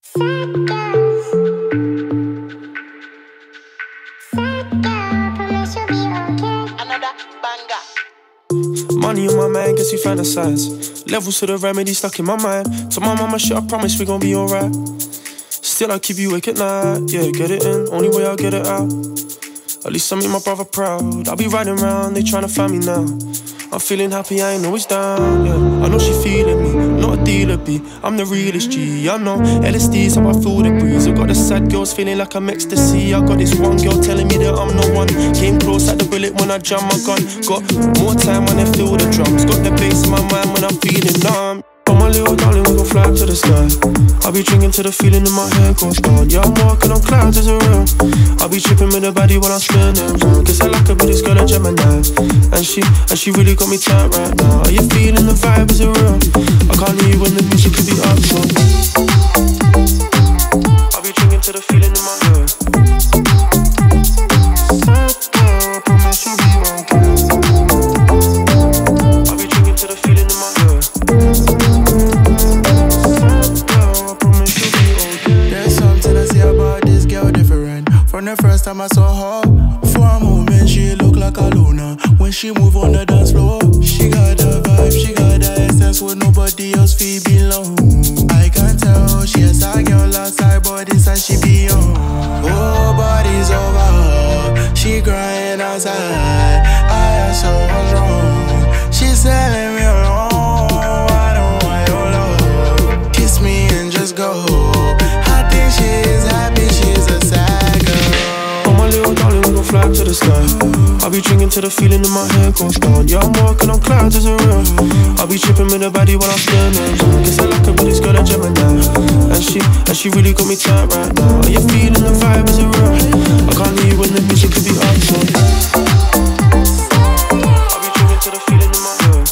Money on my mind, guess we fantasize. Levels to the remedy stuck in my mind. To my mama shit, I promise we gon' be alright. Still I keep you awake at night. Yeah, get it in, only way I'll get it out. At least I make my brother proud. I'll be riding around, they tryna find me now. I'm feeling happy, I ain't always down, yeah. I know she feeling me, not a dealer B. I'm the realest G, I know LSD's how I feel the breeze. I got the sad girls feeling like I'm ecstasy. I got this one girl telling me that I'm no one. Came close like the bullet when I jam my gun. Got more time when I feel the drums. Got the bass in my mind when I'm feeling numb. Oh my little darling, we gon' fly up to the sky. I'll be drinking till the feeling in my head goes down. Yeah, I'm walking on clouds as a real. I'll be tripping with the body while I'm spinning. Guess I like her, but this girl a Gemini. And she really got me tight right now. Are you feeling the vibe, is it real? I can't hear you when the music could be up, so I'll be drinking till the feeling in my head. I promise you'll be okay. I'll be drinking till the feeling in my head. From the first time I saw her, for a moment she looked like a Luna. When she move on the dance floor, she got the vibe, she got the essence with nobody else feel belong. I can tell she has a girl outside, but inside she be on. Oh, body's over her, she crying outside. I asked her what's wrong, she's telling me alone. I don't want your love, kiss me and just go. I think she's happy, she's a sad girl. Little darling, we gon' fly up to the sky. I'll be drinking till the feeling in my head goes down. Yeah, I'm walking on clouds as a real. I'll be tripping with the body while I'm spinning. Guess I like her, but this girl a Gemini. And she really got me tight right now. Are you feeling the vibe, is it real? I can't hear you when the music could be up, so I'll be drinking till the feeling in my head.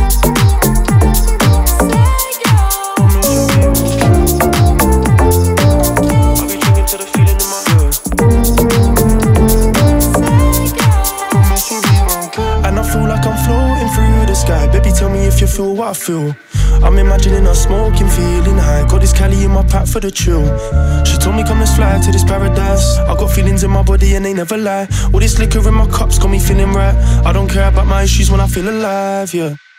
I'll be drinking till the feeling in my head. Sky. Baby, tell me if you feel what I feel. I'm imagining us smoking, feeling high. Got this Cali in my pack for the chill. She told me come let's fly to this paradise. I got feelings in my body and they never lie. All this liquor in my cups got me feeling right. I don't care about my issues when I feel alive, yeah.